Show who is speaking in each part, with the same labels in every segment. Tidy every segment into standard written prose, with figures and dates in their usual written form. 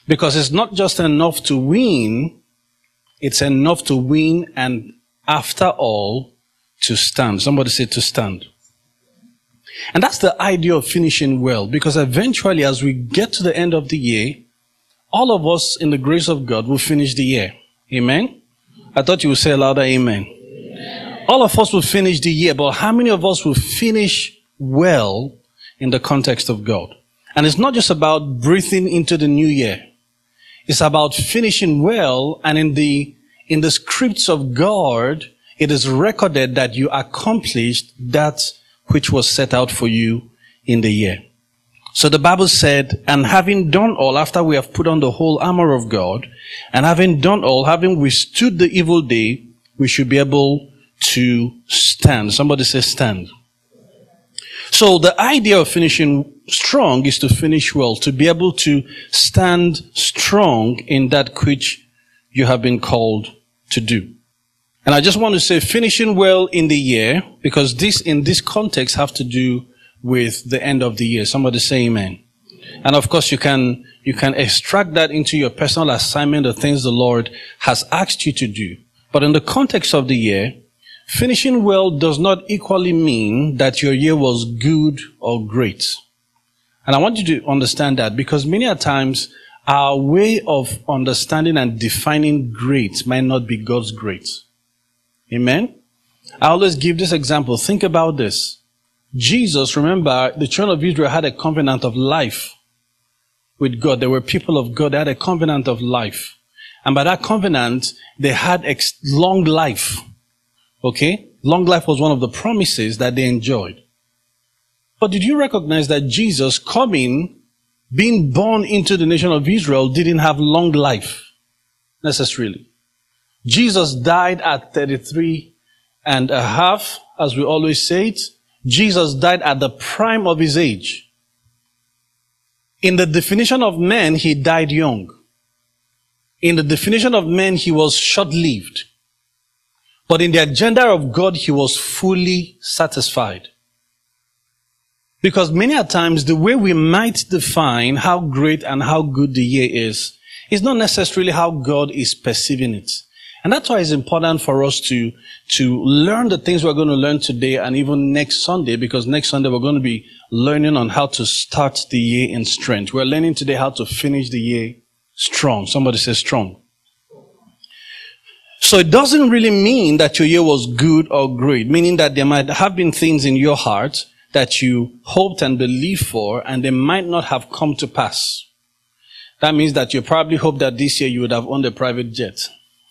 Speaker 1: Because it's not just enough to win, it's enough to win and after all, to stand. Somebody say to stand. And that's the idea of finishing well, because eventually as we get to the end of the year, all of us in the grace of God will finish the year. Amen? I thought you would say louder, amen. All of us will finish the year, but how many of us will finish well in the context of God? And it's not just about breathing into the new year. It's about finishing well, and in the scripts of God, it is recorded that you accomplished that which was set out for you in the year. So the Bible said, and having done all, after we have put on the whole armor of God, and having done all, having withstood the evil day, we should be able to stand. Somebody say stand. So the idea of finishing strong is to finish well, to be able to stand strong in that which you have been called to do. And I just want to say finishing well in the year, because this, in this context, have to do with the end of the year. Somebody say amen. And of course, you can extract that into your personal assignment, the things the Lord has asked you to do. But in the context of the year, finishing well does not equally mean that your year was good or great. And I want you to understand that, because many a times our way of understanding and defining great might not be God's great. Amen? I always give this example. Think about this. Jesus, remember, the children of Israel had a covenant of life with God. They were people of God. They had a covenant of life. And by that covenant, they had long life. Okay? Long life was one of the promises that they enjoyed. But did you recognize that Jesus coming, being born into the nation of Israel, didn't have long life necessarily? Jesus died at 33 and a half, as we always say it. Jesus died at the prime of his age. In the definition of man, he died young. In the definition of man, he was short-lived. But in the agenda of God, he was fully satisfied. Because many a times, the way we might define how great and how good the year is not necessarily how God is perceiving it. And that's why it's important for us to learn the things we're going to learn today and even next Sunday, because next Sunday we're going to be learning on how to start the year in strength. We're learning today how to finish the year strong. Somebody say strong. So it doesn't really mean that your year was good or great, meaning that there might have been things in your heart that you hoped and believed for, and they might not have come to pass. That means that you probably hoped that this year you would have owned a private jet.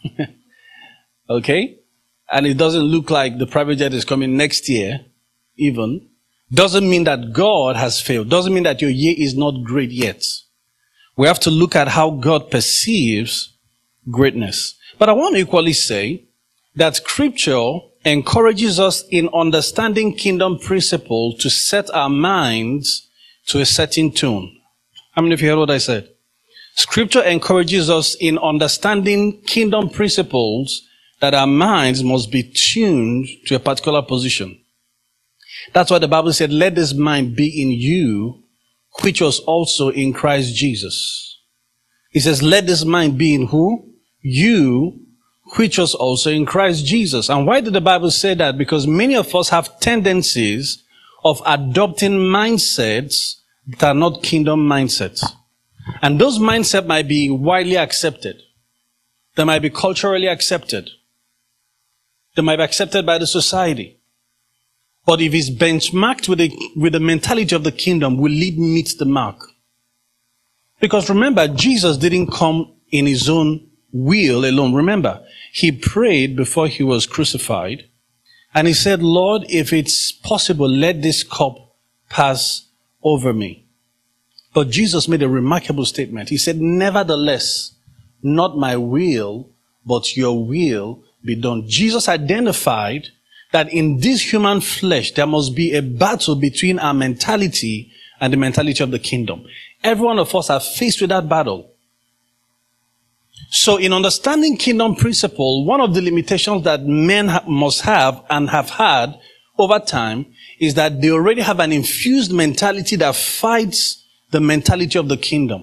Speaker 1: Okay? And it doesn't look like the private jet is coming next year, even. Doesn't mean that God has failed. Doesn't mean that your year is not great yet. We have to look at how God perceives greatness. But I want to equally say that Scripture encourages us in understanding kingdom principle to set our minds to a certain tone. How many of you heard what I said? Scripture encourages us in understanding kingdom principles that our minds must be tuned to a particular position. That's why the Bible said, let this mind be in you, which was also in Christ Jesus. It says, let this mind be in who? You, which was also in Christ Jesus. And why did the Bible say that? Because many of us have tendencies of adopting mindsets that are not kingdom mindsets. And those mindsets might be widely accepted. They might be culturally accepted. They might be accepted by the society. But if it's benchmarked with the mentality of the kingdom, will it meet the mark? Because remember, Jesus didn't come in his own will alone. Remember, he prayed before he was crucified. And he said, Lord, if it's possible, let this cup pass over me. But Jesus made a remarkable statement. He said, nevertheless, not my will, but your will be done. Jesus identified that in this human flesh, there must be a battle between our mentality and the mentality of the kingdom. Every one of us are faced with that battle. So in understanding kingdom principle, one of the limitations that men must have and have had over time is that they already have an infused mentality that fights the mentality of the kingdom.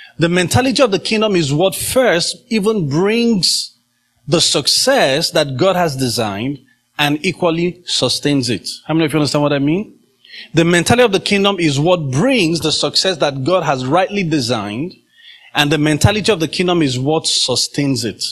Speaker 1: The mentality of the kingdom is what first even brings the success that God has designed and equally sustains it. How many of you understand what I mean? The mentality of the kingdom is what brings the success that God has rightly designed, and the mentality of the kingdom is what sustains it.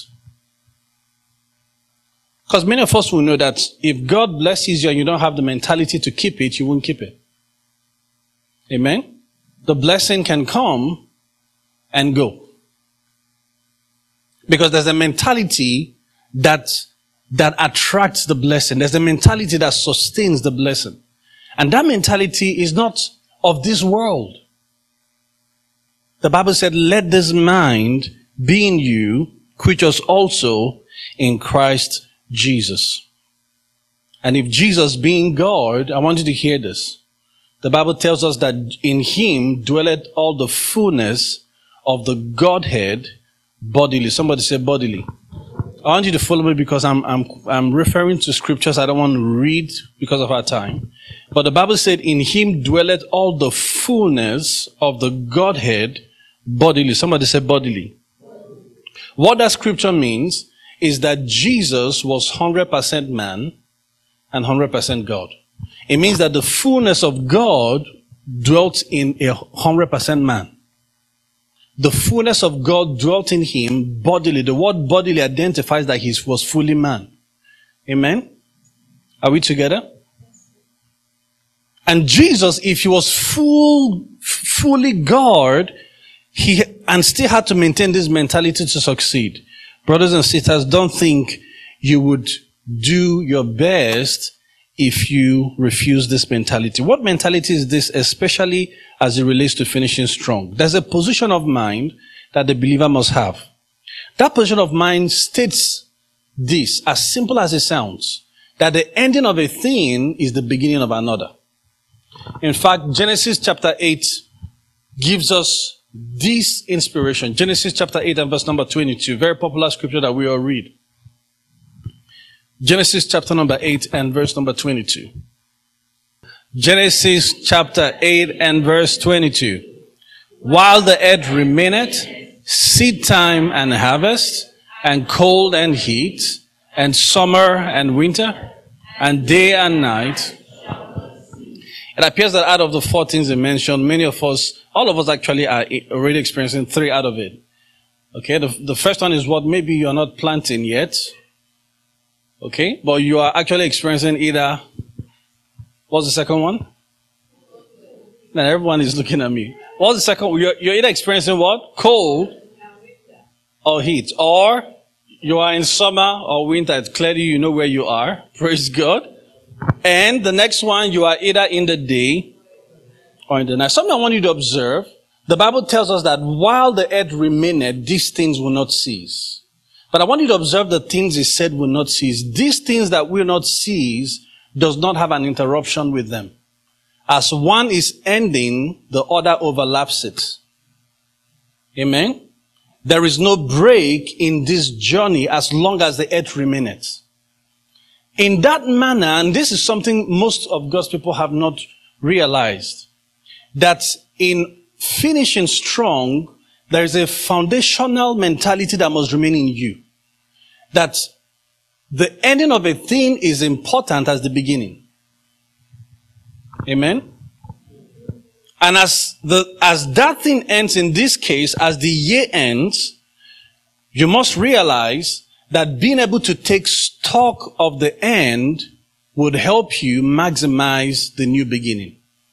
Speaker 1: Because many of us will know that if God blesses you and you don't have the mentality to keep it, you won't keep it. Amen? The blessing can come and go. Because there's a mentality that attracts the blessing. There's a mentality that sustains the blessing. And that mentality is not of this world. The Bible said, let this mind be in you, which was also in Christ Jesus. And if Jesus being God, I want you to hear this. The Bible tells us that in him dwelleth all the fullness of the Godhead bodily. Somebody say bodily. I want you to follow me because I'm referring to scriptures I don't want to read because of our time. But the Bible said, in him dwelleth all the fullness of the Godhead bodily. Somebody say bodily. What that scripture means is that Jesus was 100% man and 100% God. It means that the fullness of God dwelt in a 100% man. The fullness of God dwelt in him bodily. The word bodily identifies that he was fully man. Amen? Are we together? And Jesus, if he was fully God, and still had to maintain this mentality to succeed. Brothers and sisters, don't think you would do your best if you refuse this mentality. What mentality is this, especially as it relates to finishing strong? There's a position of mind that the believer must have. That position of mind states this, as simple as it sounds, that the ending of a thing is the beginning of another. In fact, Genesis chapter 8 gives us this inspiration. Genesis chapter 8 and verse number 22. Very popular scripture that we all read. Genesis chapter number 8 and verse number 22. Genesis chapter 8 and verse 22. While the earth remaineth, seed time and harvest, and cold and heat, and summer and winter, and day and night. It appears that out of the 4 things they mentioned, many of us, all of us actually are already experiencing 3 out of it. Okay, the first one is what maybe you're not planting yet. Okay, but you are actually experiencing either, what's the second one? Now everyone is looking at me. What's the second one? You're either experiencing what? Cold or heat. Or you are in summer or winter. Clearly you know where you are. Praise God. And the next one, you are either in the day or in the night. Something I want you to observe. The Bible tells us that while the earth remaineth, these things will not cease. But I want you to observe the things he said will not cease. These things that will not cease does not have an interruption with them. As one is ending, the other overlaps it. Amen? There is no break in this journey as long as the earth remaineth. In that manner, and this is something most of God's people have not realized, that in finishing strong, there is a foundational mentality that must remain in you. That the ending of a thing is important as the beginning. Amen? And as that thing ends in this case, as the year ends, you must realize that being able to take stock of the end would help you maximize the new beginning.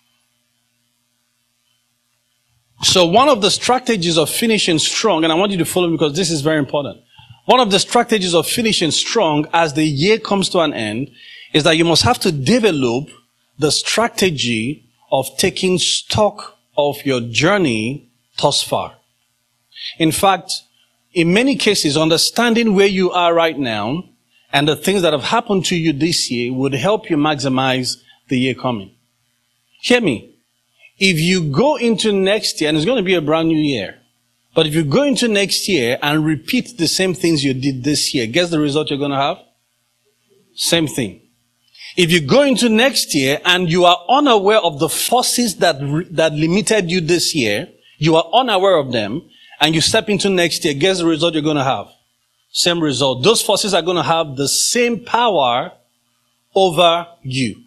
Speaker 1: So one of the strategies of finishing strong, and I want you to follow me because this is very important. One of the strategies of finishing strong as the year comes to an end is that you must have to develop the strategy of taking stock of your journey thus far. In fact, in many cases, understanding where you are right now and the things that have happened to you this year would help you maximize the year coming. Hear me. If you go into next year, and it's going to be a brand new year, but if you go into next year and repeat the same things you did this year, guess the result you're going to have? Same thing. If you go into next year and you are unaware of the forces that limited you this year, you are unaware of them, and you step into next year, guess the result you're going to have? Same result. Those forces are going to have the same power over you.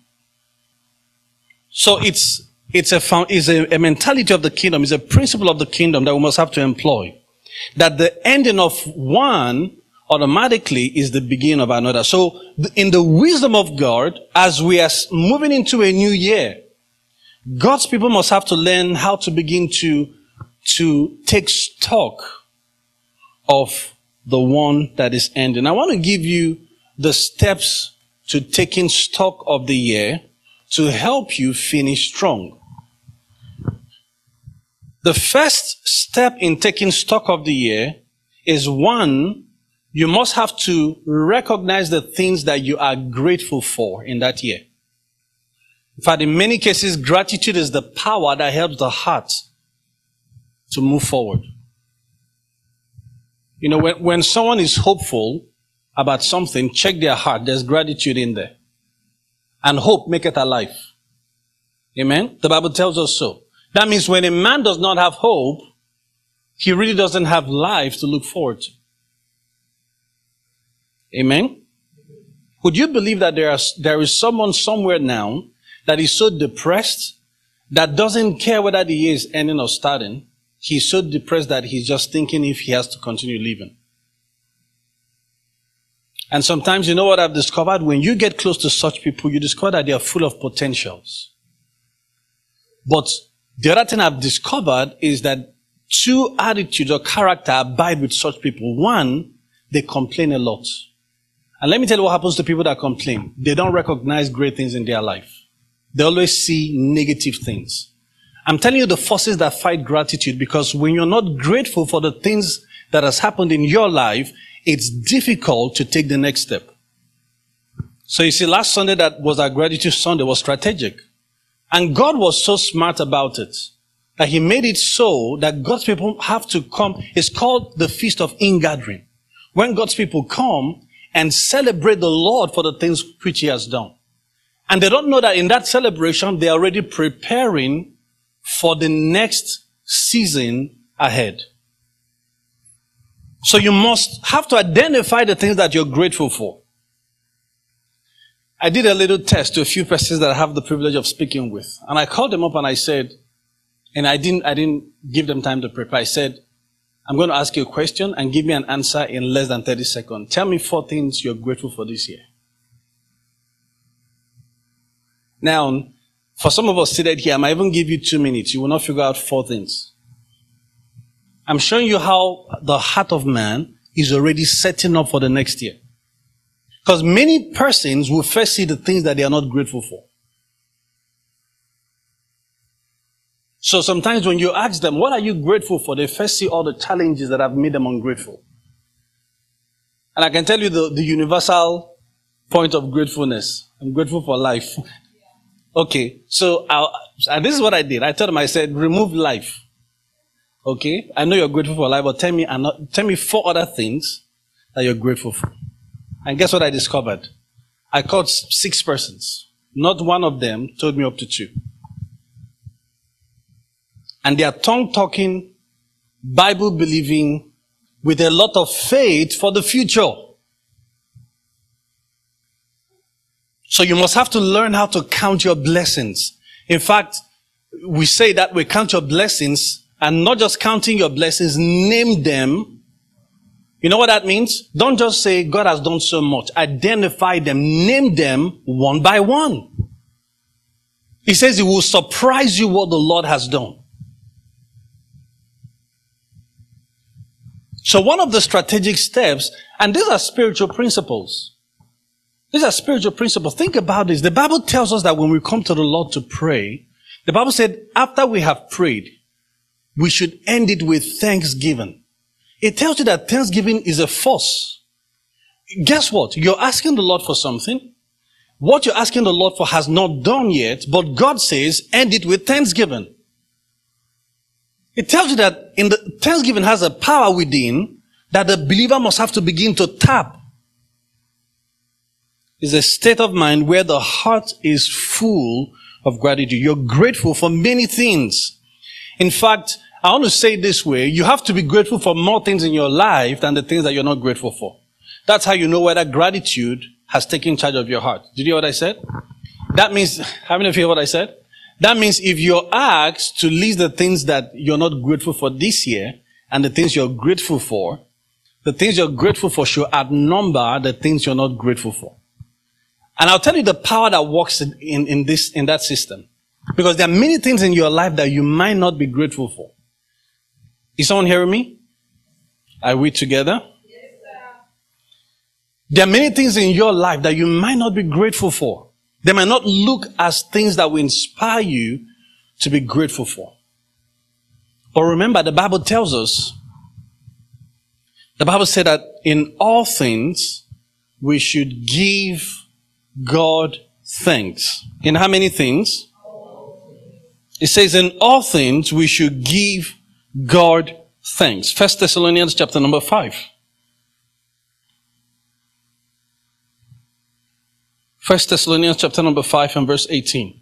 Speaker 1: So it's a mentality of the kingdom, it's a principle of the kingdom that we must have to employ. That the ending of one automatically is the beginning of another. So in the wisdom of God, as we are moving into a new year, God's people must have to learn how to begin to take stock of the one that is ending. I want to give you the steps to taking stock of the year to help you finish strong. The first step in taking stock of the year is, one, you must have to recognize the things that you are grateful for in that year. In fact, in many cases, gratitude is the power that helps the heart to move forward. You know, when someone is hopeful about something, check their heart. There's gratitude in there. And hope make it alive. Amen? The Bible tells us so. That means when a man does not have hope, he really doesn't have life to look forward to. Amen? Would you believe that there is someone somewhere now that is so depressed that doesn't care whether the year is ending or starting? He's so depressed that he's just thinking if he has to continue living. And sometimes, you know what I've discovered? When you get close to such people, you discover that they are full of potentials. But the other thing I've discovered is that two attitudes or character abide with such people. One, they complain a lot. And let me tell you what happens to people that complain. They don't recognize great things in their life. They always see negative things. I'm telling you the forces that fight gratitude, because when you're not grateful for the things that has happened in your life, it's difficult to take the next step. So you see, last Sunday that was our gratitude Sunday was strategic. And God was so smart about it that he made it so that God's people have to come. It's called the Feast of Ingathering. When God's people come and celebrate the Lord for the things which he has done. And they don't know that in that celebration, they're already preparing for the next season ahead. So you must have to identify the things that you're grateful for. I did a little test to a few persons that I have the privilege of speaking with. And I called them up and I said, and I didn't give them time to prepare. I said, I'm going to ask you a question and give me an answer in less than 30 seconds. Tell me 4 things you're grateful for this year. Now, for some of us seated here, I might even give you 2 minutes. You will not figure out 4 things. I'm showing you how the heart of man is already setting up for the next year. Because many persons will first see the things that they are not grateful for. So sometimes when you ask them, what are you grateful for? They first see all the challenges that have made them ungrateful. And I can tell you the universal point of gratefulness. I'm grateful for life. Okay, so and this is what I did. I told them, I said, remove life. Okay, I know you're grateful for life, but tell me 4 other things that you're grateful for. And guess what I discovered? I called 6 persons. Not one of them told me up to 2. And they are tongue-talking, Bible-believing, with a lot of faith for the future. So you must have to learn how to count your blessings. In fact, we say that we count your blessings, and not just counting your blessings, name them. You know what that means? Don't just say, God has done so much. Identify them. Name them one by one. He says it will surprise you what the Lord has done. So one of the strategic steps, and these are spiritual principles. These are spiritual principles. Think about this. The Bible tells us that when we come to the Lord to pray, the Bible said after we have prayed, we should end it with thanksgiving. It tells you that thanksgiving is a force. Guess what? You're asking the Lord for something. What you're asking the Lord for has not done yet, but God says, end it with thanksgiving. It tells you that thanksgiving has a power within that the believer must have to begin to tap. It's a state of mind where the heart is full of gratitude. You're grateful for many things. In fact, I want to say it this way. You have to be grateful for more things in your life than the things that you're not grateful for. That's how you know whether gratitude has taken charge of your heart. Did you hear what I said? That means, how many of you hear what I said? That means if you're asked to list the things that you're not grateful for this year and the things you're grateful for, the things you're grateful for should outnumber the things you're not grateful for. And I'll tell you the power that works in that system. Because there are many things in your life that you might not be grateful for. Is someone hearing me? Are we together? Yes, sir. There are many things in your life that you might not be grateful for. They might not look as things that will inspire you to be grateful for. But remember, the Bible tells us, the Bible said that in all things, we should give God thanks. In how many things? It says in all things, we should give God thanks. 1 Thessalonians chapter number 5. 1 Thessalonians chapter number 5 and verse 18.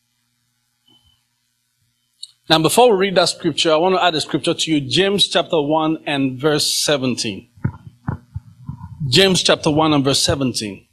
Speaker 1: Now before we read that scripture, I want to add a scripture to you. James chapter 1 and verse 17. James chapter 1 and verse 17.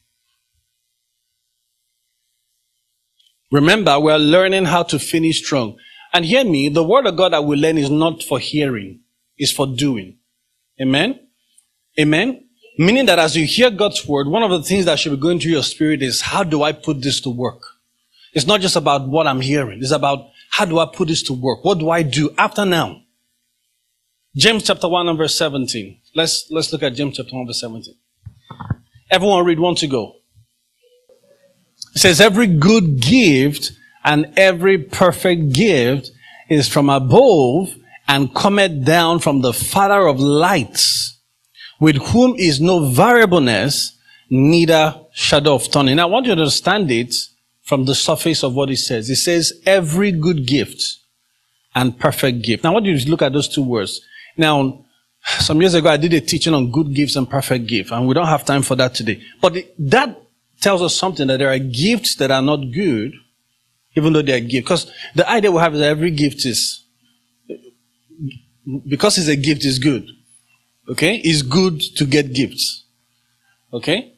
Speaker 1: Remember, we are learning how to finish strong. And hear me, the word of God that we learn is not for hearing, it's for doing. Amen? Amen? Meaning that as you hear God's word, one of the things that should be going through your spirit is, how do I put this to work? It's not just about what I'm hearing. It's about, how do I put this to work? What do I do after now? James chapter 1 and verse 17. Let's look at James chapter 1 verse 17. Everyone read, 1 to go. It says, every good gift and every perfect gift is from above and cometh down from the Father of lights, with whom is no variableness, neither shadow of turning. Now, I want you to understand it from the surface of what it says. It says, every good gift and perfect gift. Now, I want you to look at those two words. Now, some years ago, I did a teaching on good gifts and perfect gifts, and we don't have time for that today. But that tells us something, that there are gifts that are not good, even though they are gifts. Because the idea we have is that every gift is, because it's a gift, is good. Okay? It's good to get gifts. Okay?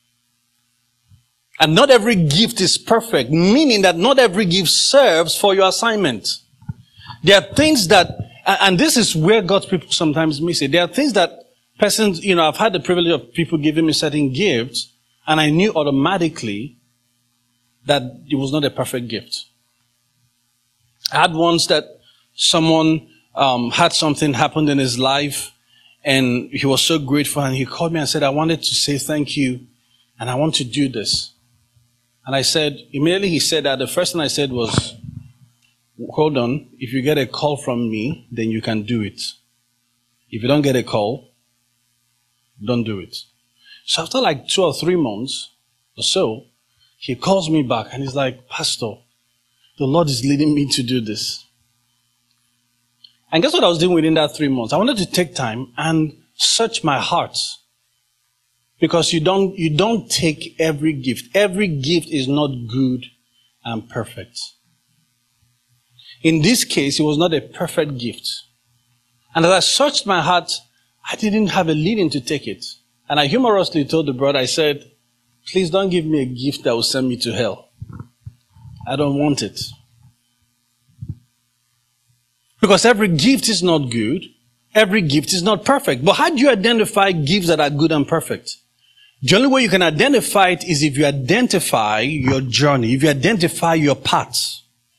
Speaker 1: And not every gift is perfect, meaning that not every gift serves for your assignment. There are things that, and this is where God's people sometimes miss it. There are things that persons, I've had the privilege of people giving me certain gifts, and I knew automatically that it was not a perfect gift. I had once that someone had something happened in his life, and he was so grateful, and he called me and said, I wanted to say thank you, and I want to do this. And I said, immediately he said that, the first thing I said was, hold on, if you get a call from me, then you can do it. If you don't get a call, don't do it. So after like 2 or 3 months or so, he calls me back and he's like, Pastor, the Lord is leading me to do this. And guess what I was doing within that 3 months? I wanted to take time and search my heart. Because you don't take every gift. Every gift is not good and perfect. In this case, it was not a perfect gift. And as I searched my heart, I didn't have a leading to take it. And I humorously told the brother, I said, please don't give me a gift that will send me to hell. I don't want it. Because every gift is not good. Every gift is not perfect. But how do you identify gifts that are good and perfect? The only way you can identify it is if you identify your journey, if you identify your paths.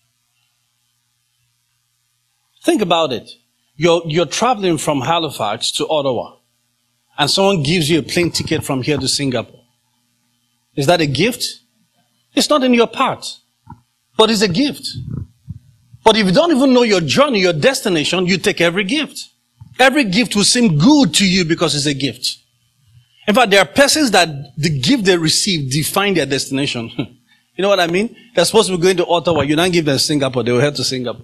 Speaker 1: Think about it. You're traveling from Halifax to Ottawa, and someone gives you a plane ticket from here to Singapore. Is that a gift? It's not in your path, but it's a gift. But if you don't even know your journey, your destination, you take every gift. Every gift will seem good to you because it's a gift. In fact, there are persons that the gift they receive define their destination. You know what I mean? They're supposed to be going to Ottawa. You don't give them Singapore. They will head to Singapore.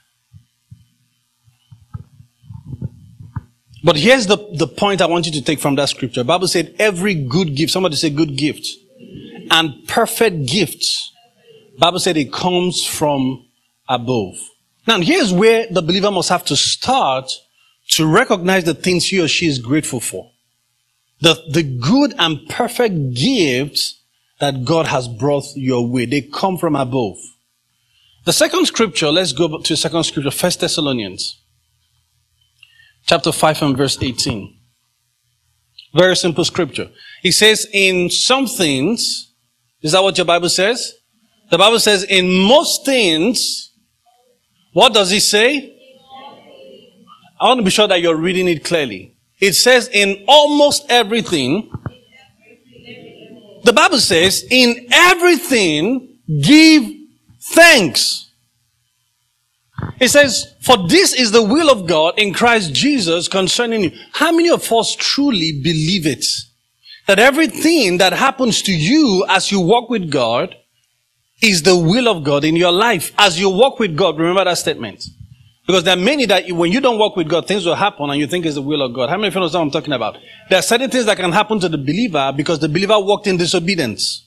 Speaker 1: But here's the point I want you to take from that scripture. The Bible said every good gift, somebody say good gift, and perfect gifts. The Bible said it comes from above. Now, here's where the believer must have to start to recognize the things he or she is grateful for. The good and perfect gifts that God has brought your way. They come from above. The second scripture, let's go to the second scripture, 1 Thessalonians. Chapter 5 and verse 18. Very simple scripture. It says, in some things, is that what your Bible says? The Bible says, in most things, what does it say? I want to be sure that you're reading it clearly. It says, in almost everything, the Bible says, in everything, give thanks. It says, for this is the will of God in Christ Jesus concerning you. How many of us truly believe it? That everything that happens to you as you walk with God is the will of God in your life. As you walk with God, remember that statement. Because there are many that when you don't walk with God, things will happen and you think it's the will of God. How many of you know what I'm talking about? There are certain things that can happen to the believer because the believer walked in disobedience.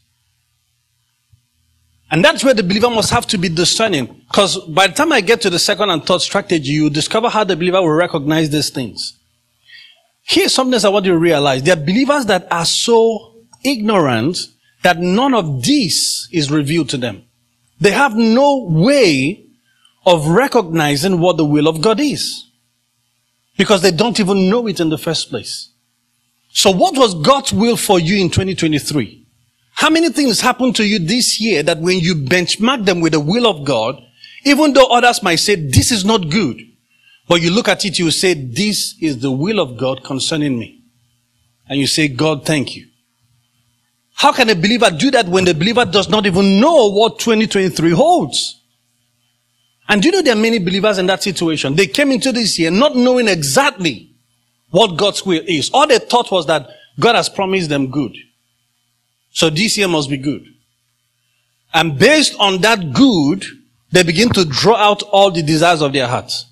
Speaker 1: And that's where the believer must have to be discerning. Because by the time I get to the second and third strategy, you discover how the believer will recognize these things. Here's something I want you to realize. There are believers that are so ignorant that none of this is revealed to them. They have no way of recognizing what the will of God is. Because they don't even know it in the first place. So what was God's will for you in 2023? How many things happened to you this year that when you benchmark them with the will of God, even though others might say, this is not good, but you look at it, you say, this is the will of God concerning me. And you say, God, thank you. How can a believer do that when the believer does not even know what 2023 holds? And do you know there are many believers in that situation? They came into this year not knowing exactly what God's will is. All they thought was that God has promised them good. So this year must be good. And based on that good, they begin to draw out all the desires of their hearts.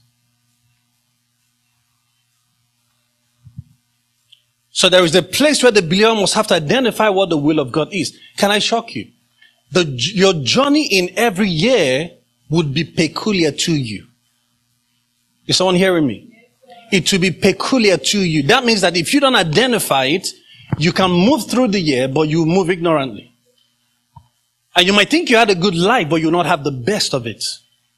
Speaker 1: So there is a place where the believer must have to identify what the will of God is. Can I shock you? Your journey in every year would be peculiar to you. Is someone hearing me? It will be peculiar to you. That means that if you don't identify it, you can move through the year, but you move ignorantly. And you might think you had a good life, but you'll not have the best of it.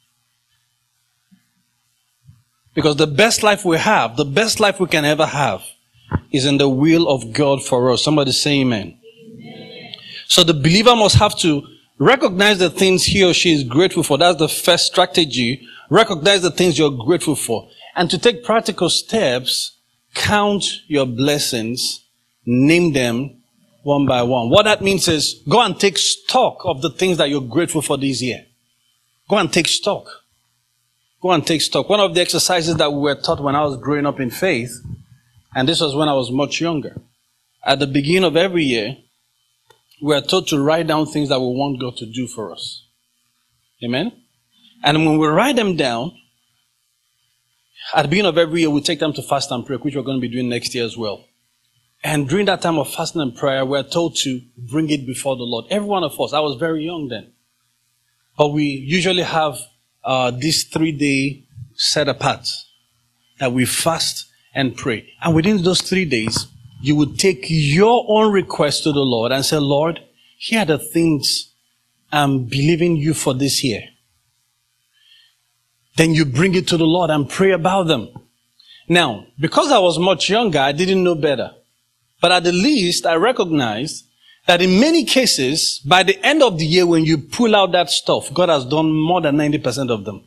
Speaker 1: Because the best life we have, the best life we can ever have, is in the will of God for us. Somebody say amen. Amen. So the believer must have to recognize the things he or she is grateful for. That's the first strategy. Recognize the things you're grateful for. And to take practical steps, count your blessings, name them one by one. What that means is go and take stock of the things that you're grateful for this year. Go and take stock. Go and take stock. One of the exercises that we were taught when I was growing up in faith, and this was when I was much younger, at the beginning of every year, we are taught to write down things that we want God to do for us. Amen? And when we write them down, at the beginning of every year, we take them to fast and pray, which we're going to be doing next year as well. And during that time of fasting and prayer, we're told to bring it before the Lord. Every one of us, I was very young then. But we usually have this 3-day set apart that we fast and pray. And within those 3 days, you would take your own request to the Lord and say, Lord, here are the things I'm believing you for this year. Then you bring it to the Lord and pray about them. Now, because I was much younger, I didn't know better. But at the least, I recognized that in many cases, by the end of the year, when you pull out that stuff, God has done more than 90% of them.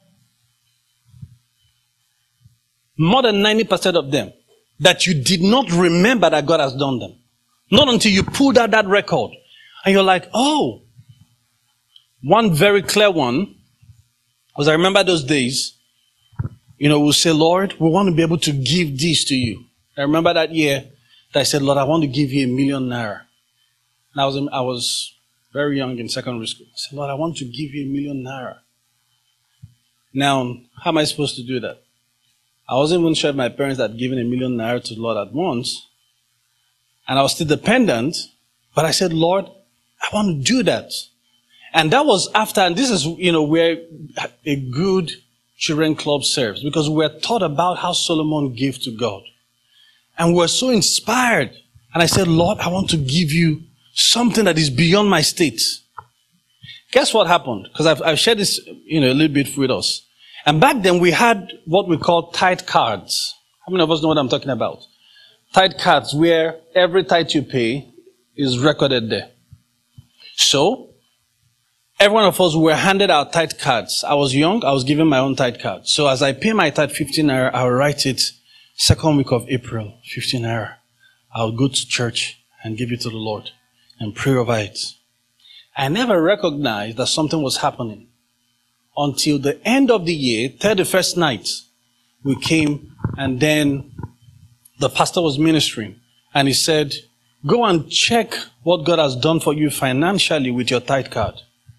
Speaker 1: More than 90% of them that you did not remember that God has done them. Not until you pulled out that record. And you're like, oh. One very clear one was I remember those days, we'll say, Lord, we want to be able to give this to you. I remember that year that I said, Lord, I want to give you 1 million naira. And I was very young in secondary school. I said, Lord, I want to give you 1 million naira. Now, how am I supposed to do that? I wasn't even sure if my parents had given 1 million naira to the Lord at once. And I was still dependent. But I said, Lord, I want to do that. And that was after, and this is, where a good children club serves because we were taught about how Solomon gave to God. And we were so inspired. And I said, Lord, I want to give you something that is beyond my state. Guess what happened? Because I've shared this, a little bit with us. And back then we had what we call tithe cards. How many of us know what I'm talking about? Tithe cards where every tithe you pay is recorded there. So, every one of us were handed our tithe cards. I was young, I was given my own tithe card. So as I pay my tithe 15 naira, I'll write it second week of April, 15 naira. I'll go to church and give it to the Lord and pray over it. I never recognized that something was happening until the end of the year, 31st night, we came and then the pastor was ministering and he said, go and check what God has done for you financially with your tithe card.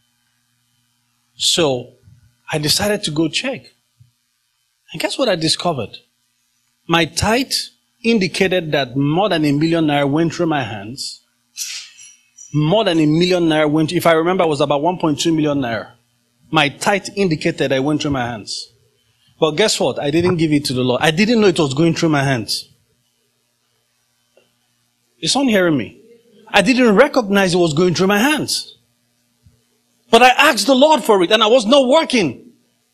Speaker 1: So I decided to go check. And guess what I discovered? My tithe indicated that more than 1 million naira went through my hands. More than 1 million naira went, if I remember, it was about 1.2 million naira. My tithe indicated I went through my hands. But guess what? I didn't give it to the Lord. I didn't know it was going through my hands. Is someone hearing me? I didn't recognize it was going through my hands. But I asked the Lord for it and I was not working.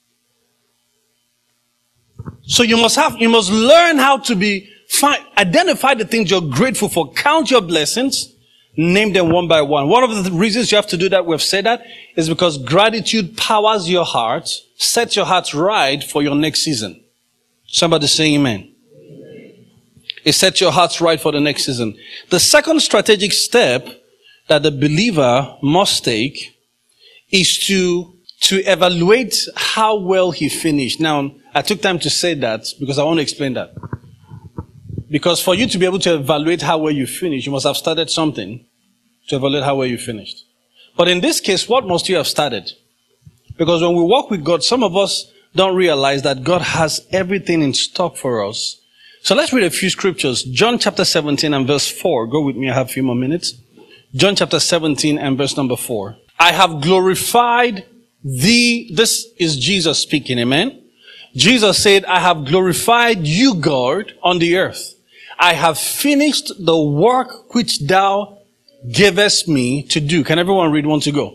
Speaker 1: So you must learn how to identify the things you're grateful for, count your blessings, name them one by one. One of the reasons you have to do that, we've said that, is because gratitude powers your heart, sets your heart right for your next season. Somebody say amen. It sets your heart right for the next season. The second strategic step that the believer must take is to evaluate how well he finished. Now, I took time to say that because I want to explain that. Because for you to be able to evaluate how well you finished, you must have started something to evaluate how well you finished. But in this case, what must you have started? Because when we walk with God, some of us don't realize that God has everything in stock for us. So let's read a few scriptures. John chapter 17 and verse 4. Go with me, I have a few more minutes. John chapter 17 and verse number 4. I have glorified thee. This is Jesus speaking, amen? Jesus said, I have glorified you, God, on the earth. I have finished the work which thou gavest me to do. Can everyone read one to go?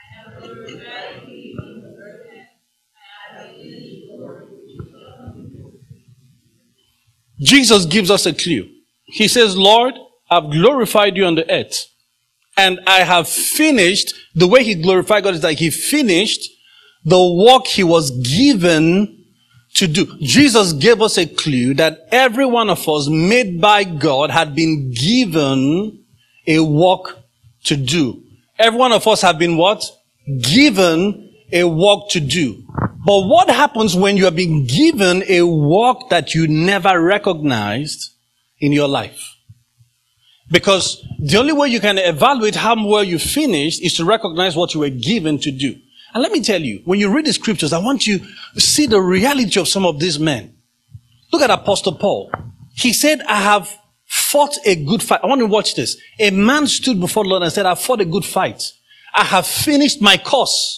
Speaker 1: Jesus gives us a clue. He says, Lord, I've glorified you on the earth. And I have finished, the way he glorified God is that he finished the work he was given to do. Jesus gave us a clue that every one of us made by God had been given a work to do. Every one of us have been what? Given a work to do. But what happens when you are being given a work that you never recognized in your life? Because the only way you can evaluate how well you finished is to recognize what you were given to do. And let me tell you, when you read the scriptures, I want you to see the reality of some of these men. Look at Apostle Paul. He said, I have fought a good fight. I want to watch this. A man stood before the Lord and said, I fought a good fight. I have finished my course.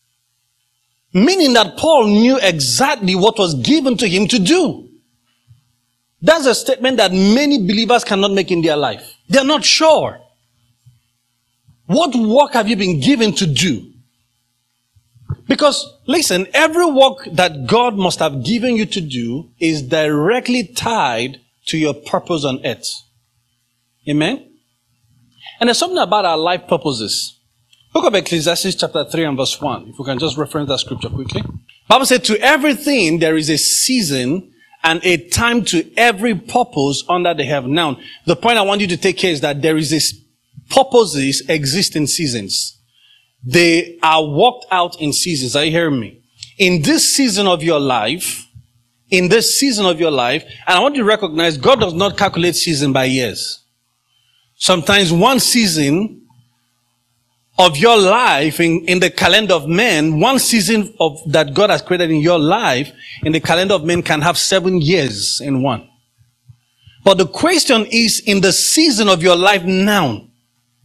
Speaker 1: Meaning that Paul knew exactly what was given to him to do. That's a statement that many believers cannot make in their life. They're not sure. What work have you been given to do? Because, listen, every work that God must have given you to do is directly tied to your purpose on earth. Amen? And there's something about our life purposes. Book of Ecclesiastes chapter 3 and verse 1. If we can just reference that scripture quickly. Bible said, to everything there is a season and a time to every purpose under the heaven. Now, the point I want you to take care is that there is this purposes exist in seasons. They are worked out in seasons. Are you hearing me? In this season of your life, and I want you to recognize God does not calculate season by years. Sometimes one season of your life in the calendar of men, one season of that God has created in your life in the calendar of men can have 7 years in one. But the question is, in the season of your life now,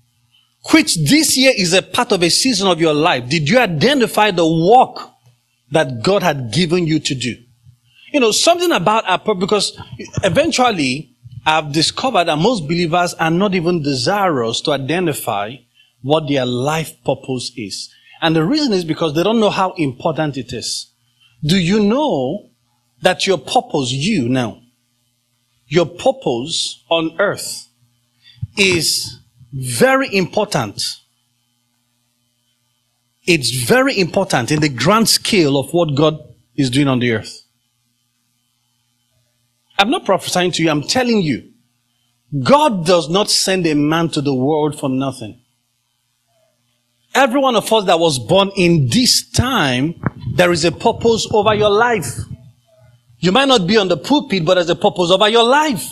Speaker 1: which this year is a part of a season of your life, did you identify the work that God had given you to do. You know, something about our purpose, because eventually I've discovered that most believers are not even desirous to identify what their life purpose is. And the reason is because they don't know how important it is. Do you know that your purpose, your purpose on earth is very important? It's very important in the grand scale of what God is doing on the earth. I'm not prophesying to you, I'm telling you. God does not send a man to the world for nothing. Every one of us that was born in this time, there is a purpose over your life. You might not be on the pulpit, but there's a purpose over your life.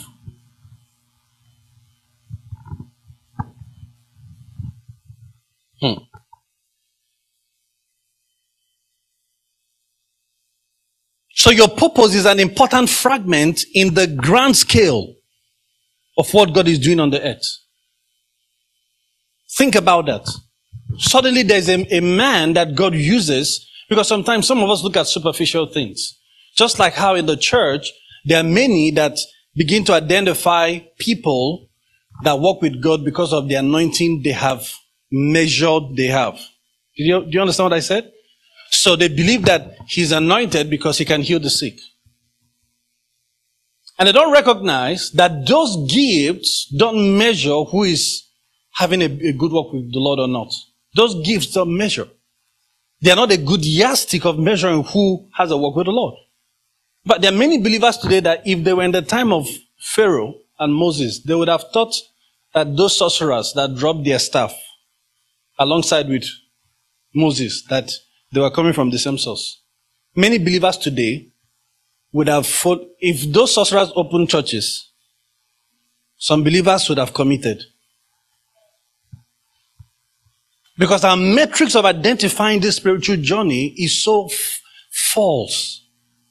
Speaker 1: So your purpose is an important fragment in the grand scale of what God is doing on the earth. Think about that. Suddenly there's a man that God uses, because sometimes some of us look at superficial things. Just like how in the church, there are many that begin to identify people that walk with God because of the anointing they have measured they have. Do you understand what I said? So they believe that he's anointed because he can heal the sick. And they don't recognize that those gifts don't measure who is having a good walk with the Lord or not. Those gifts don't measure. They are not a good yardstick of measuring who has a walk with the Lord. But there are many believers today that if they were in the time of Pharaoh and Moses, they would have thought that those sorcerers that dropped their staff alongside with Moses, that they were coming from the same source. Many believers today would have fought, if those sorcerers opened churches, some believers would have committed. Because our metrics of identifying this spiritual journey is so false.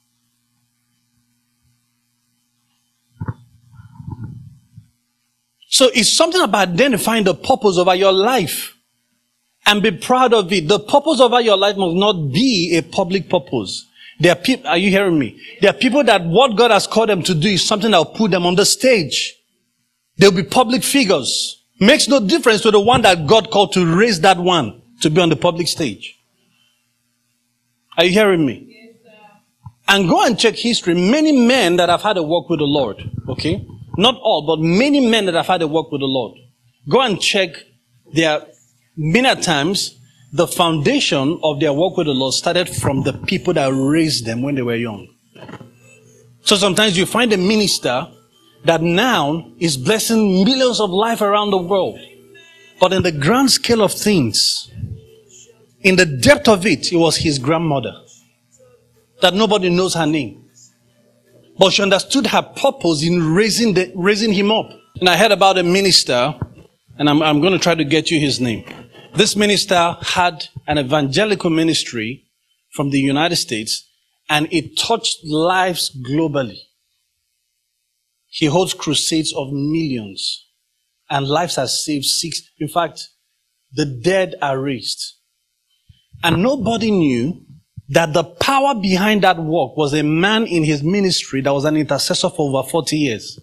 Speaker 1: So it's something about identifying the purpose over your life and be proud of it. The purpose over your life must not be a public purpose. There are people, are you hearing me? There are people that what God has called them to do is something that will put them on the stage. They'll be public figures. Makes no difference to the one that God called to raise that one to be on the public stage. Are you hearing me? Yes, and go and check history. Many men that have had a walk with the Lord, okay? Not all, but many men that have had a walk with the Lord. Go and check their, many times, the foundation of their walk with the Lord started from the people that raised them when they were young. So sometimes you find a minister that now is blessing millions of lives around the world. But in the grand scale of things, in the depth of it, it was his grandmother. That nobody knows her name. But she understood her purpose in raising him up. And I heard about a minister, and I'm going to try to get you his name. This minister had an evangelical ministry from the United States, and it touched lives globally. He holds crusades of millions, and lives are saved. In fact, the dead are raised. And nobody knew that the power behind that work was a man in his ministry that was an intercessor for over 40 years.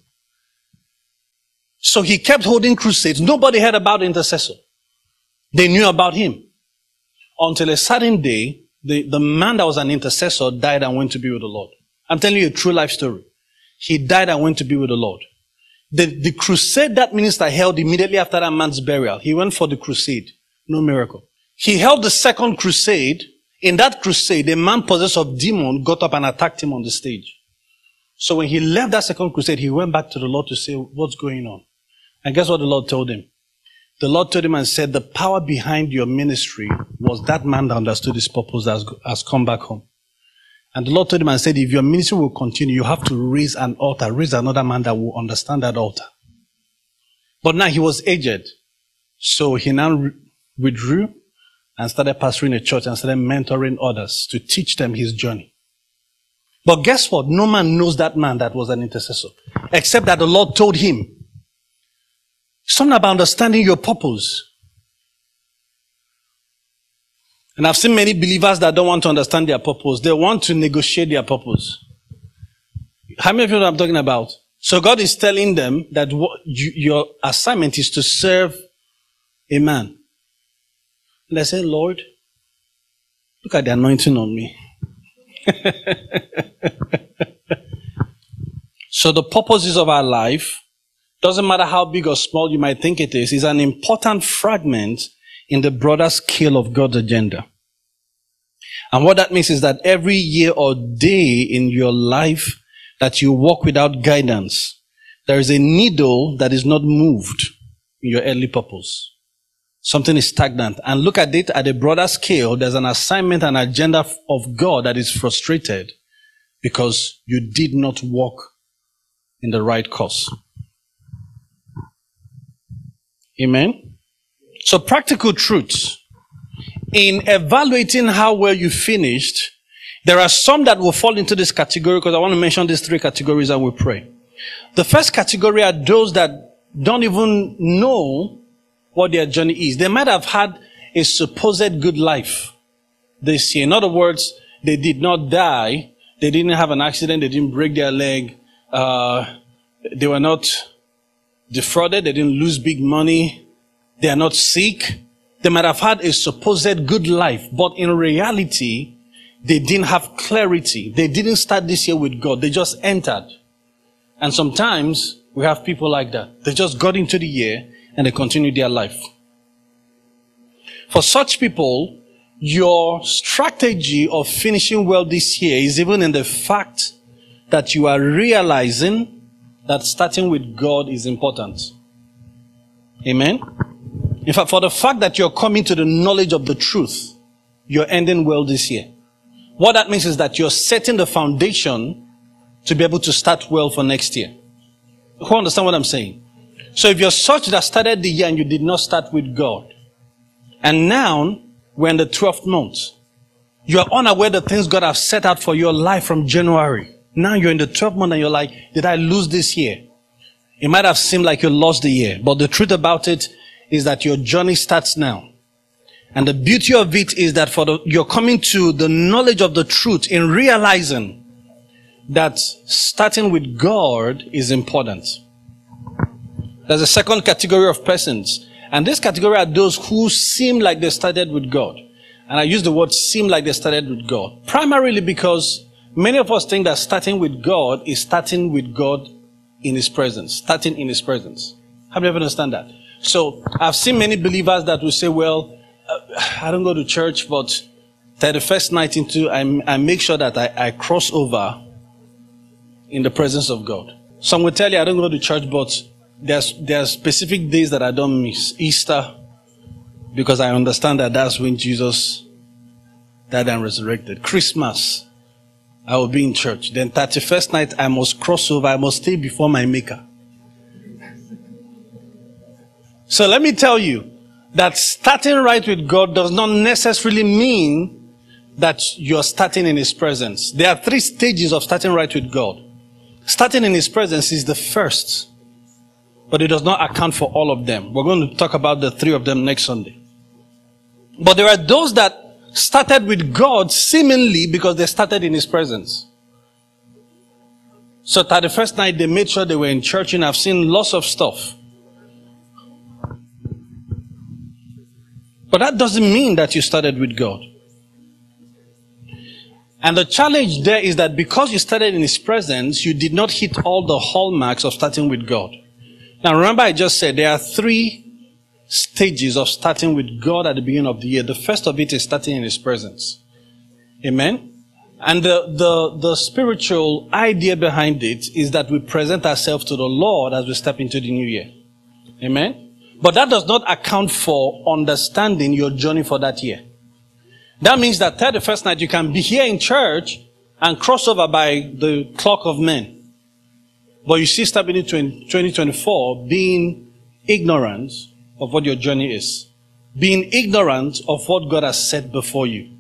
Speaker 1: So he kept holding crusades. Nobody heard about the intercessor. They knew about him. Until a certain day, the man that was an intercessor died and went to be with the Lord. I'm telling you a true life story. He died and went to be with the Lord. The crusade that minister held immediately after that man's burial, he went for the crusade. No miracle. He held the second crusade. In that crusade, a man possessed of demon got up and attacked him on the stage. So when he left that second crusade, he went back to the Lord to say, what's going on? And guess what the Lord told him? The Lord told him and said, the power behind your ministry was that man that understood his purpose that has come back home. And the Lord told him and said, if your ministry will continue, you have to raise an altar, raise another man that will understand that altar. But now he was aged. So he now withdrew and started pastoring a church and started mentoring others to teach them his journey. But guess what? No man knows that man that was an intercessor, except that the Lord told him. Something about understanding your purpose. And I've seen many believers that don't want to understand their purpose. They want to negotiate their purpose. How many people I'm talking about? So God is telling them that your assignment is to serve a man. And they say, Lord, look at the anointing on me. So the purposes of our life, doesn't matter how big or small you might think it is an important fragment in the broader scale of God's agenda. And what that means is that every year or day in your life that you walk without guidance, there is a needle that is not moved in your earthly purpose. Something is stagnant. And look at it at a broader scale, there's an assignment and agenda of God that is frustrated because you did not walk in the right course. Amen? So practical truths. In evaluating how well you finished, there are some that will fall into this category because I want to mention these three categories and we'll pray. The first category are those that don't even know what their journey is. They might have had a supposed good life this year. In other words, they did not die. They didn't have an accident. They didn't break their leg. They were not defrauded. They didn't lose big money. They are not sick. They might have had a supposed good life, but in reality, they didn't have clarity. They didn't start this year with God. They just entered. And sometimes we have people like that. They just got into the year and they continue their life. For such people, your strategy of finishing well this year is even in the fact that you are realizing that starting with God is important. Amen? In fact, for the fact that you're coming to the knowledge of the truth, you're ending well this year. What that means is that you're setting the foundation to be able to start well for next year. Who understand what I'm saying? So if you're such that started the year and you did not start with God, and now we're in the 12th month, you are unaware the things God has set out for your life from January. Now you're in the 12th month and you're like, did I lose this year? It might have seemed like you lost the year, but the truth about it is that your journey starts now. And the beauty of it is that you're coming to the knowledge of the truth in realizing that starting with God is important. There's a second category of persons. And this category are those who seem like they started with God. And I use the word seem like they started with God. Primarily because many of us think that starting with God is starting with God in His presence. Starting in His presence. How many of you understand that? So I've seen many believers that will say, well, I don't go to church, but 31st night into, I make sure that I cross over in the presence of God. Some will tell you, I don't go to church, but there are specific days that I don't miss. Easter, because I understand that that's when Jesus died and resurrected. Christmas, I will be in church. Then 31st night, I must cross over. I must stay before my Maker. So let me tell you that starting right with God does not necessarily mean that you're starting in His presence. There are 3 stages of starting right with God. Starting in His presence is the first, but it does not account for all of them. We're going to talk about the 3 of them next Sunday. But there are those that started with God seemingly because they started in His presence. So 31st night, they made sure they were in church, and I've seen lots of stuff. But that doesn't mean that you started with God. And the challenge there is that because you started in His presence, you did not hit all the hallmarks of starting with God. Now remember, I just said there are 3 stages of starting with God at the beginning of the year. The first of it is starting in His presence. Amen? And the spiritual idea behind it is that we present ourselves to the Lord as we step into the new year. Amen? But that does not account for understanding your journey for that year. That means that 31st night you can be here in church and cross over by the clock of men. But you see stepping into 2024 being ignorant of what your journey is. Being ignorant of what God has set before you.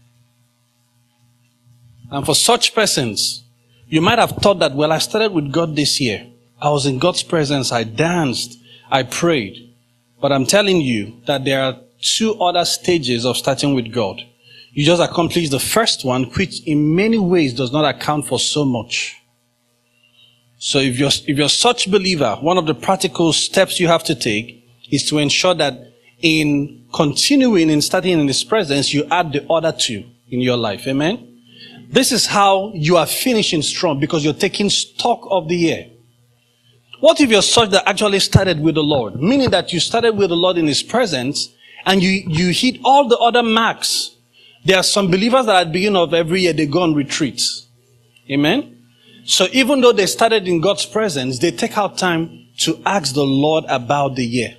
Speaker 1: And for such persons, you might have thought that, well, I started with God this year. I was in God's presence. I danced. I prayed. But I'm telling you that there are two other stages of starting with God. You just accomplish the first one, which in many ways does not account for so much. So if you're such a believer, one of the practical steps you have to take is to ensure that in continuing in starting in His presence, you add the other two in your life. Amen? This is how you are finishing strong, because you're taking stock of the year. What if you're such that actually started with the Lord? Meaning that you started with the Lord in His presence and you hit all the other marks. There are some believers that at the beginning of every year, they go on retreats. Amen? So even though they started in God's presence, they take out time to ask the Lord about the year.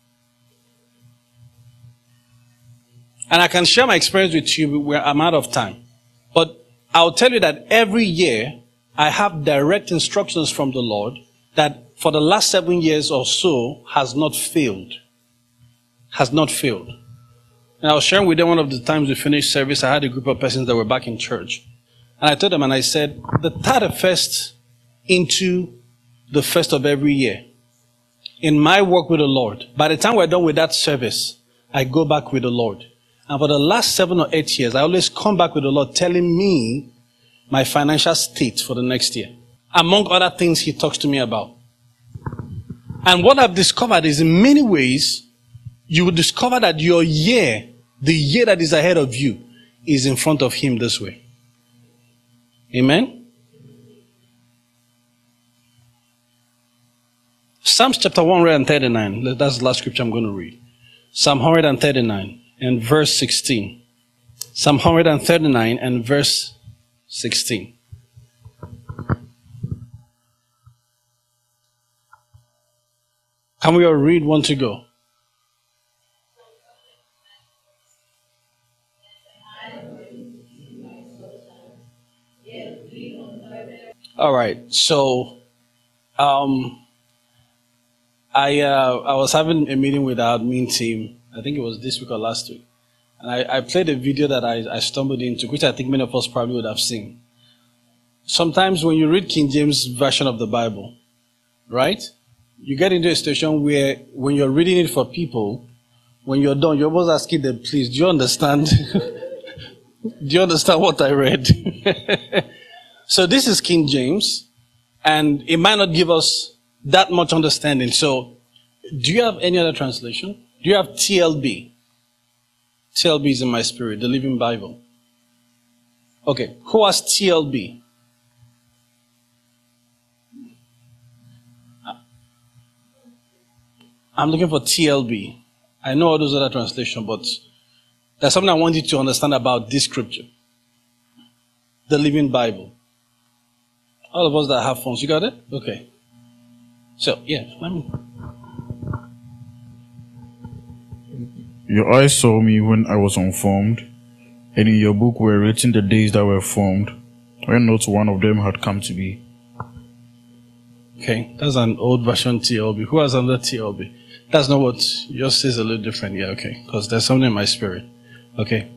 Speaker 1: And I can share my experience with you where I'm out of time. But I'll tell you that every year, I have direct instructions from the Lord that for the last 7 years or so has not failed. Has not failed. And I was sharing with them one of the times we finished service, I had a group of persons that were back in church. And I told them and I said, the 31st into the first of every year, in my work with the Lord, by the time we're done with that service, I go back with the Lord. And for the last 7 or 8 years, I always come back with the Lord telling me my financial state for the next year. Among other things He talks to me about. And what I've discovered is in many ways, you will discover that your year, the year that is ahead of you, is in front of Him this way. Amen? Psalms chapter 139. That's the last scripture I'm going to read. Psalm 139 and verse 16. Psalm 139 and verse 16. Can we all read one to go? All right. So, I was having a meeting with our admin team. I think it was this week or last week. And I played a video that I stumbled into, which I think many of us probably would have seen. Sometimes when you read King James Version of the Bible, right? You get into a situation where when you're reading it for people, when you're done, you're almost asking them, please, do you understand? Do you understand what I read? So this is King James, and it might not give us that much understanding. So do you have any other translation? Do you have TLB? TLB is in my spirit, the Living Bible. Okay, who has TLB? I'm looking for TLB. I know all those other translations, but there's something I want you to understand about this scripture. The Living Bible. All of us that have phones, you got it? Okay. So, yeah, let me.
Speaker 2: Your eyes saw me when I was unformed, and in your book were written the days that were formed, when not one of them had come to be.
Speaker 1: Okay, that's an old version TLB. Who has another TLB? That's not what yours says, a little different. Yeah, okay, because there's something in my spirit. Okay.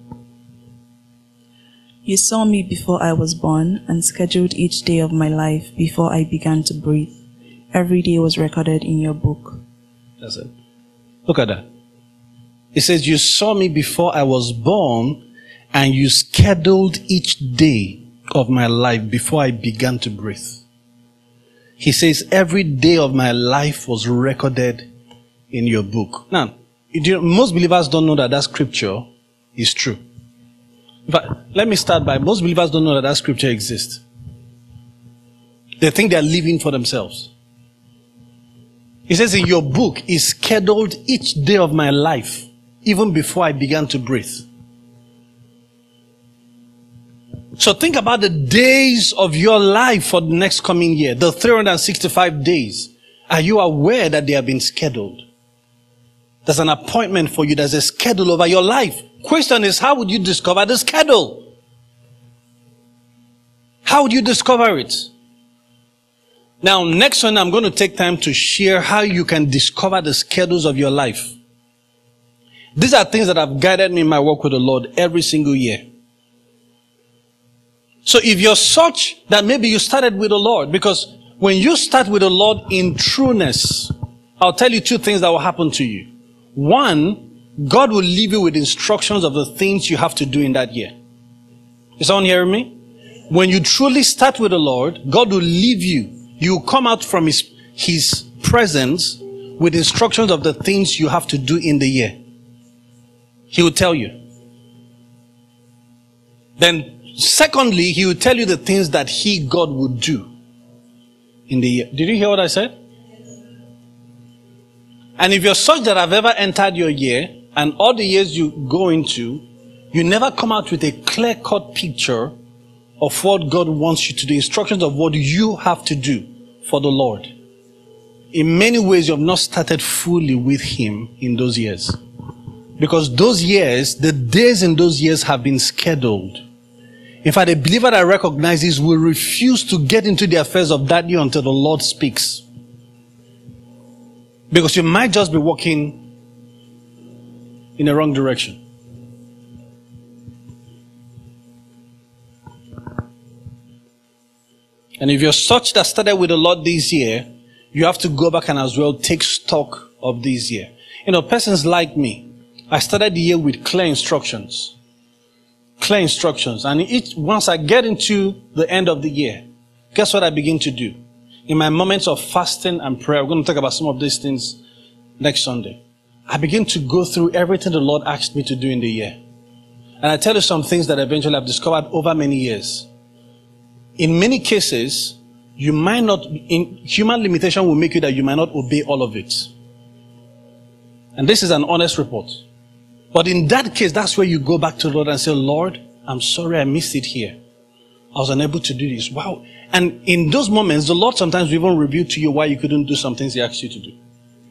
Speaker 3: You saw me before I was born and scheduled each day of my life before I began to breathe. Every day was recorded in your book.
Speaker 1: That's it. Look at that. It says, you saw me before I was born and you scheduled each day of my life before I began to breathe. He says, every day of my life was recorded in your book. Now, most believers don't know that scripture is true. In fact, let me start by, most believers don't know that scripture exists. They think they're living for themselves. He says in your book is scheduled each day of my life, even before I began to breathe. So think about the days of your life for the next coming year, the 365 days. Are you aware that they have been scheduled? There's an appointment for you. There's a schedule over your life. Question is, how would you discover the schedule? How would you discover it? Now, next one, I'm going to take time to share how you can discover the schedules of your life. These are things that have guided me in my work with the Lord every single year. So if you're such that maybe you started with the Lord, because when you start with the Lord in trueness, I'll tell you two things that will happen to you. One, God will leave you with instructions of the things you have to do in that year. Is someone hearing me? When you truly start with the Lord, God will leave you. You will come out from His presence with instructions of the things you have to do in the year. He will tell you. Then, secondly, He will tell you the things that He, God, would do in the year. Did you hear what I said? And if you're such that have ever entered your year, and all the years you go into, you never come out with a clear-cut picture of what God wants you to do, instructions of what you have to do for the Lord. In many ways, you have not started fully with Him in those years. Because those years, the days in those years have been scheduled. In fact, a believer that recognizes will refuse to get into the affairs of that year until the Lord speaks. Because you might just be walking in the wrong direction. And if you're such that started with the Lord this year, you have to go back and as well take stock of this year. You know, persons like me, I started the year with clear instructions. Clear instructions. And once I get into the end of the year, guess what I begin to do? In my moments of fasting and prayer, we're going to talk about some of these things next Sunday. I begin to go through everything the Lord asked me to do in the year. And I tell you some things that eventually I've discovered over many years. In many cases, you might not, in human limitation will make you that you might not obey all of it. And this is an honest report. But in that case, that's where you go back to the Lord and say, Lord, I'm sorry I missed it here. I was unable to do this. Wow. And in those moments, the Lord sometimes will even reveal to you why you couldn't do some things He asked you to do.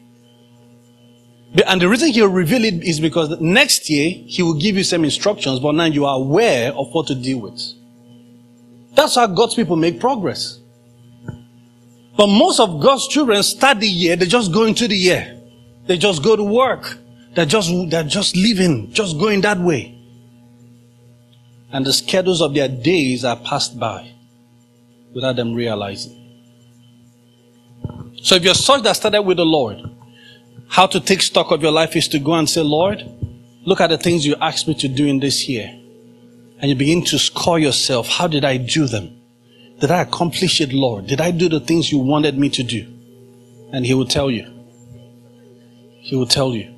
Speaker 1: And the reason He'll reveal it is because next year, He will give you some instructions, but now you are aware of what to deal with. That's how God's people make progress. But most of God's children start the year, they just go into the year. They just go to work. They're just living, just going that way. And the schedules of their days are passed by without them realizing. So if you're such that started with the Lord, how to take stock of your life is to go and say, Lord, look at the things you asked me to do in this year. And you begin to score yourself. How did I do them? Did I accomplish it, Lord? Did I do the things you wanted me to do? And He will tell you. He will tell you.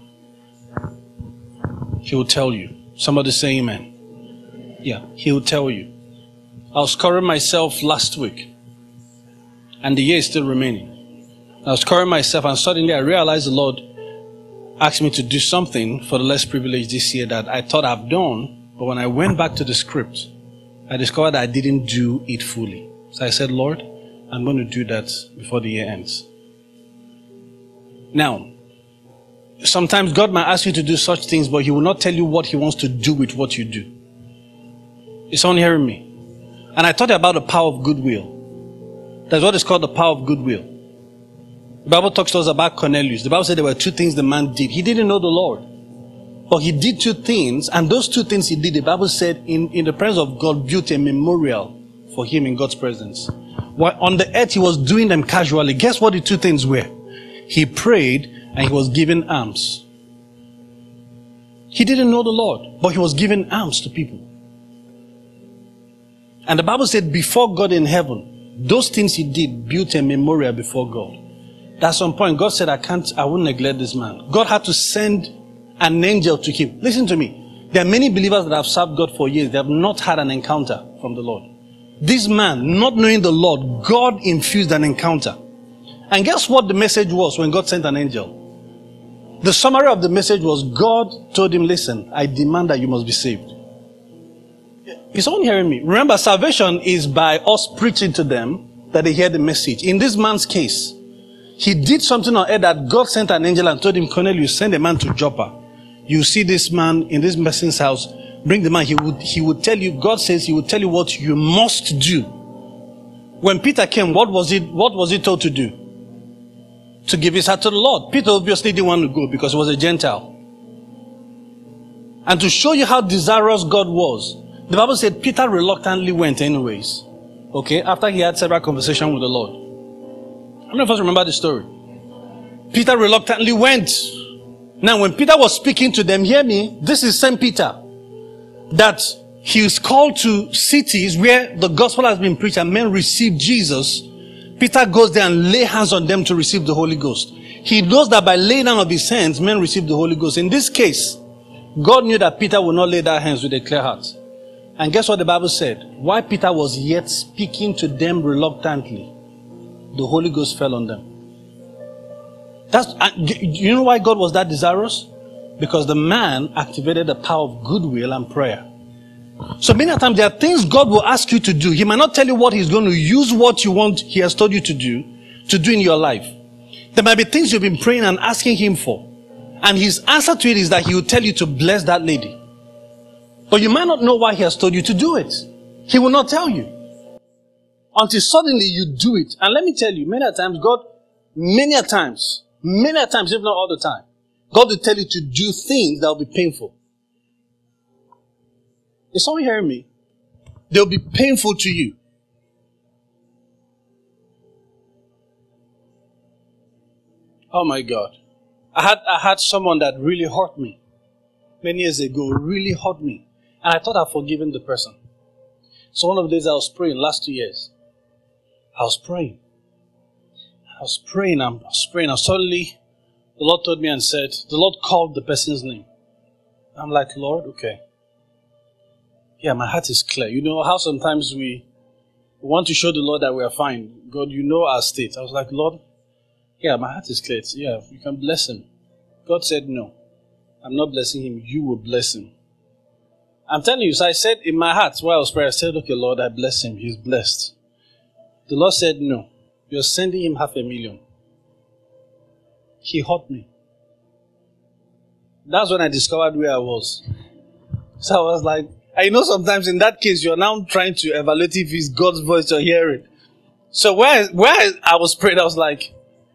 Speaker 1: He will tell you. Somebody say amen. Yeah, He will tell you. I was scoring myself last week. And the year is still remaining. I was scoring myself and suddenly I realized the Lord asked me to do something for the less privileged this year that I thought I've done. But when I went back to the script, I discovered that I didn't do it fully. So I said, Lord, I'm going to do that before the year ends. Now, sometimes God might ask you to do such things, but He will not tell you what He wants to do with what you do. Is someone hearing me? And I taught you about the power of goodwill. That's what is called the power of goodwill. The Bible talks to us about Cornelius. The Bible said there were two things the man did. He didn't know the Lord. But he did two things, and those two things he did, the Bible said, in the presence of God, built a memorial for him in God's presence. While on the earth, he was doing them casually. Guess what the two things were? He prayed, and he was giving alms. He didn't know the Lord, but he was giving alms to people. And the Bible said, before God in heaven, those things he did built a memorial before God. At some point, God said, I won't neglect this man. God had to send an angel to him. Listen to me. There are many believers that have served God for years. They have not had an encounter from the Lord. This man, not knowing the Lord, God infused an encounter. And guess what the message was when God sent an angel? The summary of the message was God told him, listen, I demand that you must be saved. Is someone hearing me? Remember, salvation is by us preaching to them that they hear the message. In this man's case, he did something on earth that God sent an angel and told him, Cornelius, send a man to Joppa. You see this man in this person's house, bring the man. He would tell you, God says he would tell you what you must do. When Peter came, what was he told to do? To give his heart to the Lord. Peter obviously didn't want to go because he was a Gentile. And to show you how desirous God was, the Bible said Peter reluctantly went anyways. Okay, after he had several conversations with the Lord. How many of us remember the story? Peter reluctantly went. Now, when Peter was speaking to them, hear me, this is St. Peter, that he is called to cities where the gospel has been preached and men receive Jesus. Peter goes there and lay hands on them to receive the Holy Ghost. He knows that by laying down of his hands, men receive the Holy Ghost. In this case, God knew that Peter would not lay down hands with a clear heart. And guess what the Bible said? While Peter was yet speaking to them reluctantly, the Holy Ghost fell on them. You know why God was that desirous? Because the man activated the power of goodwill and prayer. So many times there are things God will ask you to do. He might not tell you what he's going to use, what you want, he has told you to do in your life. There might be things you've been praying and asking him for. And his answer to it is that he will tell you to bless that lady. But you might not know why he has told you to do it. He will not tell you. Until suddenly you do it. And let me tell you, many times, if not all the time, God will tell you to do things that will be painful. Is someone hearing me? They'll be painful to you. Oh my God. I had someone that really hurt me many years ago, really hurt me. And I thought I'd forgiven the person. So one of the days I was praying, last 2 years, I was praying. And suddenly the Lord told me and said, the Lord called the person's name. I'm like, Lord, okay. Yeah, my heart is clear. You know how sometimes we want to show the Lord that we are fine. God, you know our state. I was like, Lord, yeah, my heart is clear. Yeah, you can bless him. God said, no, I'm not blessing him. You will bless him. I'm telling you, so I said in my heart while I was praying, I said, okay, Lord, I bless him. He's blessed. The Lord said, no, you're sending him 500,000. He hurt me. That's when I discovered where I was. So I was like, I know sometimes in that case, you're now trying to evaluate if it's God's voice you're hearing. So where I was praying, I was like,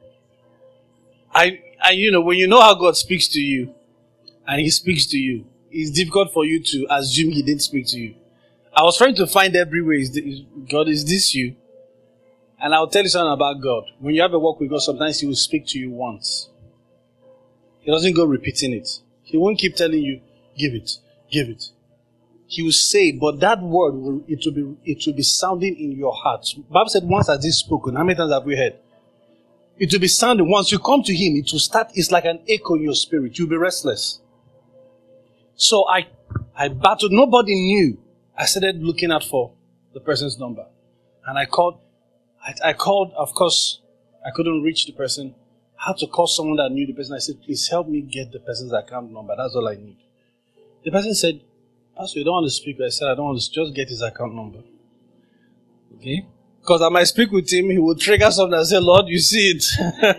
Speaker 1: when you know how God speaks to you, and he speaks to you, it's difficult for you to assume he didn't speak to you. I was trying to find every way, God, is this you? And I'll tell you something about God. When you have a walk with God, sometimes he will speak to you once. He doesn't go repeating it. He won't keep telling you, give it, give it. He will say it, but that word, it will be sounding in your heart. The Bible said, once has this spoken. How many times have we heard? It will be sounding. Once you come to him, it will start. It's like an echo in your spirit. You'll be restless. So I battled. Nobody knew. I started looking out for the person's number. And I called, of course, I couldn't reach the person. I had to call someone that knew the person. I said, please help me get the person's account number. That's all I need. The person said, Pastor, you don't want to speak. I said, I don't want to, just get his account number. Okay? Because I might speak with him, he will trigger something and say, Lord, you see it.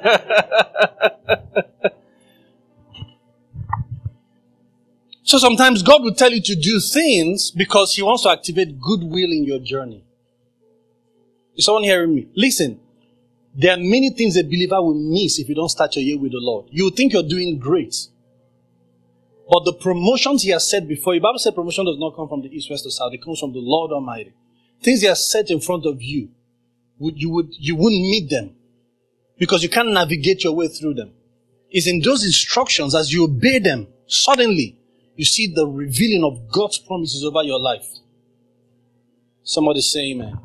Speaker 1: So sometimes God will tell you to do things because he wants to activate goodwill in your journey. Is someone hearing me? Listen, there are many things a believer will miss if you don't start your year with the Lord. You think you're doing great. But the promotions he has set before you, the Bible said promotion does not come from the east, west, or south. It comes from the Lord Almighty. Things he has set in front of you, you wouldn't meet them because you can't navigate your way through them. It's in those instructions, as you obey them, suddenly you see the revealing of God's promises over your life. Somebody say amen.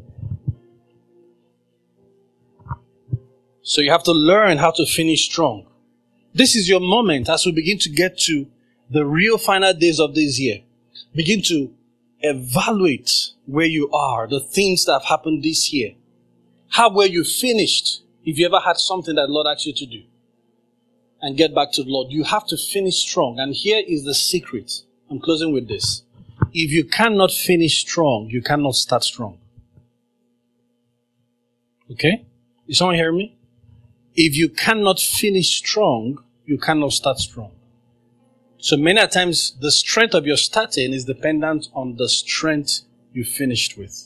Speaker 1: So you have to learn how to finish strong. This is your moment as we begin to get to the real final days of this year. Begin to evaluate where you are, the things that have happened this year. How well you finished, if you ever had something that the Lord asked you to do. And get back to the Lord. You have to finish strong. And here is the secret. I'm closing with this. If you cannot finish strong, you cannot start strong. Okay? Is someone hearing me? If you cannot finish strong, you cannot start strong. So many times, the strength of your starting is dependent on the strength you finished with.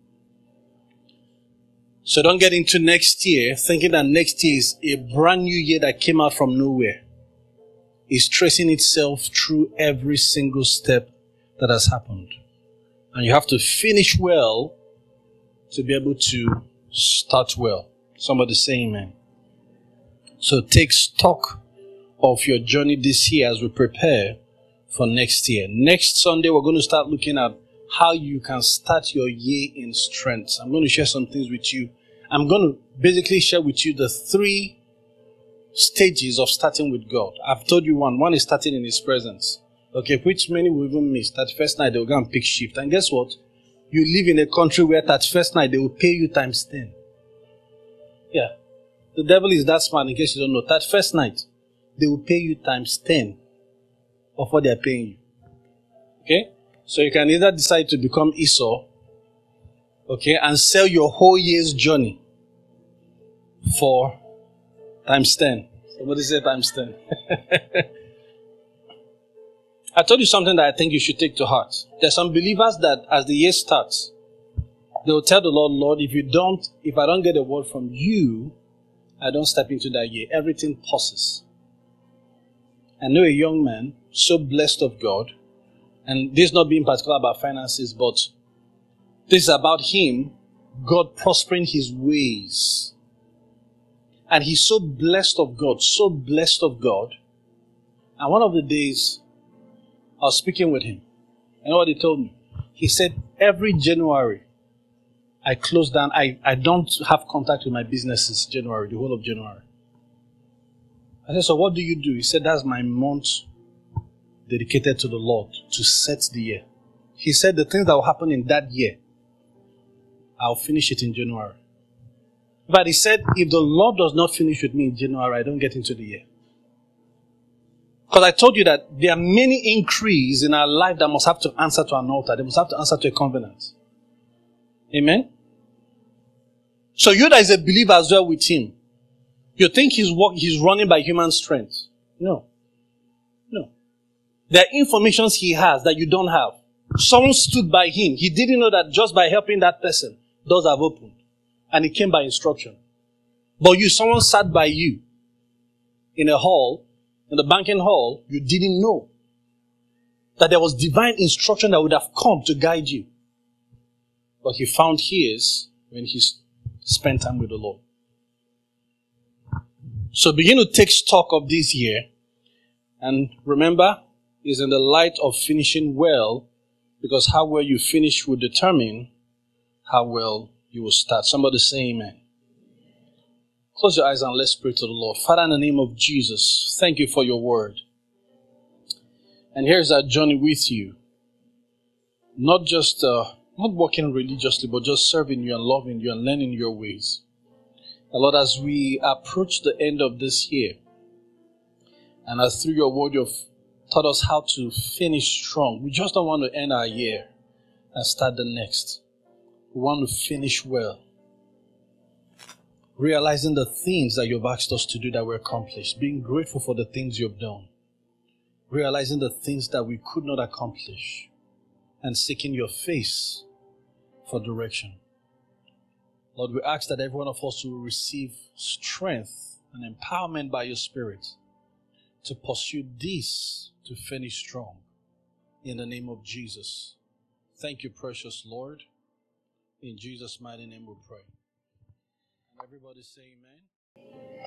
Speaker 1: So don't get into next year thinking that next year is a brand new year that came out from nowhere. It's tracing itself through every single step that has happened. And you have to finish well to be able to start well. Somebody say amen. So take stock of your journey this year as we prepare for next year. Next Sunday, we're going to start looking at how you can start your year in strength. I'm going to share some things with you. I'm going to basically share with you the 3 stages of starting with God. I've told you one. One is starting in His presence. Okay, which many will even miss. That first night, they'll go and pick shift. And guess what? You live in a country where that first night, they will pay you times 10. Yeah. The devil is that smart, in case you don't know. That first night, they will pay you times 10 of what they're paying you. Okay? So you can either decide to become Esau, okay, and sell your whole year's journey for times 10. Somebody say times 10. I told you something that I think you should take to heart. There's some believers that as the year starts, they will tell the Lord, Lord, if I don't get a word from you, I don't step into that year. Everything pauses. I know a young man, so blessed of God, and this not being particular about finances, but this is about him, God prospering his ways. And he's so blessed of God, so blessed of God. And one of the days, I was speaking with him. You know what he told me? He said, every January, I close down. I don't have contact with my businesses January, the whole of January. I said, so what do you do? He said, that's my month dedicated to the Lord to set the year. He said, the things that will happen in that year, I'll finish it in January. But he said, if the Lord does not finish with me in January, I don't get into the year. Because I told you that there are many increase in our life that must have to answer to an altar. They must have to answer to a covenant. Amen? So you that is a believer as well with him, you think he's running by human strength. No. No. There are informations he has that you don't have. Someone stood by him. He didn't know that just by helping that person, doors have opened. And it came by instruction. But someone sat by you in a hall, in the banking hall, you didn't know that there was divine instruction that would have come to guide you. But he found his when he spent time with the Lord. So begin to take stock of this year. And remember, it's in the light of finishing well, because how well you finish will determine how well you will start. Somebody say amen. Close your eyes and let's pray to the Lord. Father, in the name of Jesus, thank you for your word. And here's our journey with you. Not working religiously, but just serving you and loving you and learning your ways. And Lord, as we approach the end of this year, and as through your word you've taught us how to finish strong, we just don't want to end our year and start the next. We want to finish well. Realizing the things that you've asked us to do that were accomplished. Being grateful for the things you've done. Realizing the things that we could not accomplish. And seeking your face for direction. Lord, we ask that every one of us will receive strength and empowerment by your Spirit to pursue this, to finish strong. In the name of Jesus. Thank you, precious Lord. In Jesus' mighty name we pray. And everybody say amen.